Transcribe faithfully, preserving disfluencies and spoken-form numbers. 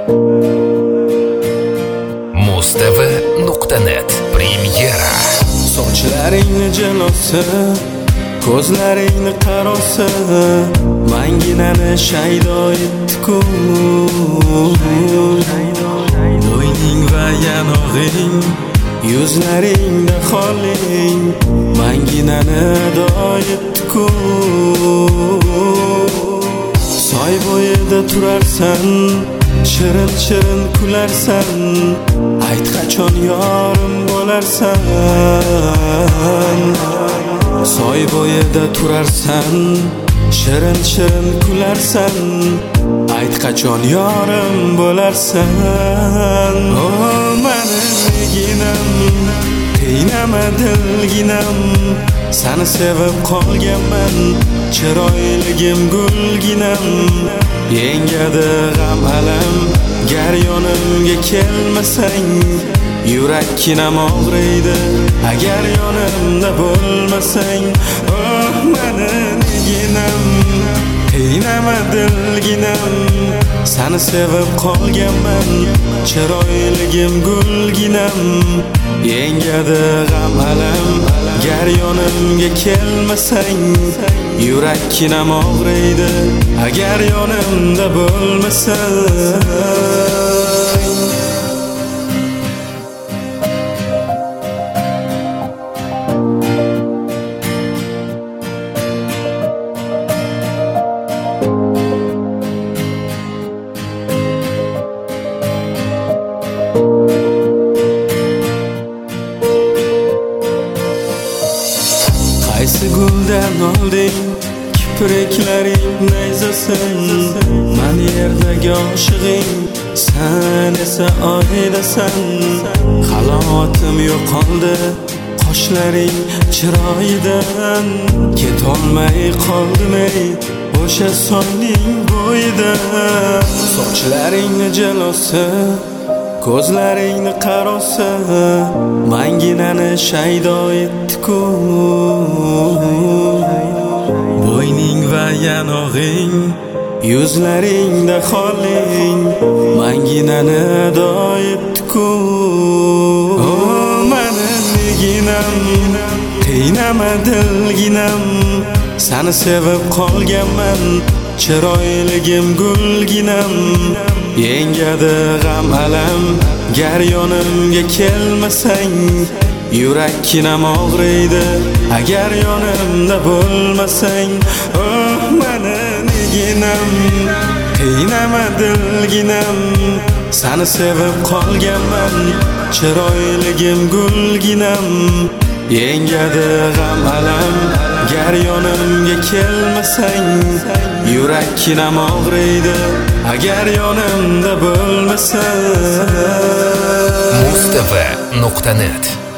mustv nuqta net Premyera. Sochlaringni jilosi, ko'zlaringni qarosi, manginani shaydo etdi-ku. Bo'yning va yanog'ing, yuzlaringda xoling, manginani ado etdi-ku. Soy bo'yida turarsan, shirin shirin kularsan, ayt qachon yorim bo'larsan. Soy bo'yida turarsan, shirin shirin kularsan, ayt qachon yorim bo'larsan. Oh mening neginam, qiynama dilginam, seni sevib qolganman, chiroyligim gulginam. Yengadi g'am alam, gar yonimga kelmasang, yurakkinam og'riydi agar yonimda bo'lmasang. Oh mening neginam, qiynama dilginam, seni sevib qolganman, chiroyligim gulginam. Yengadi g'am alam, gar yonimga kelmasang, yurakkinam og'riydi agar yonimda bo'lmasang. Qaysi guldan olding kipriklaring nayzasin, men yerdagi oshig'ing, sen esa oydasan. Halotim yo'qoldi qoshlaring chiroyidan, ketolmay qoldim ey o'sha soyning bo'yida. Sochlaringni jilosi, ko'zlaringni qarosi, manginani shaydo etdi-ku. Bo'yning va yanog'ing, yuzlaringda xoling, manginani ado etdi-ku. Oh mening neginam, qiynama dilginam, seni sevib qolganman, chiroyligim gulginam. Yengadi g'am alam, gar yonimga kelmasang, yurakkinam og'riydi agar yonimda bo'lmasang. Oh mening neginam, qiynama dilginam, seni sevib qolganman, chiroyligim gulginam. Yengadi g'am alam, gar yonimga kelmasang, yurakkinam og'riydi agar yonimda bo'lmasang. mustv nuqta net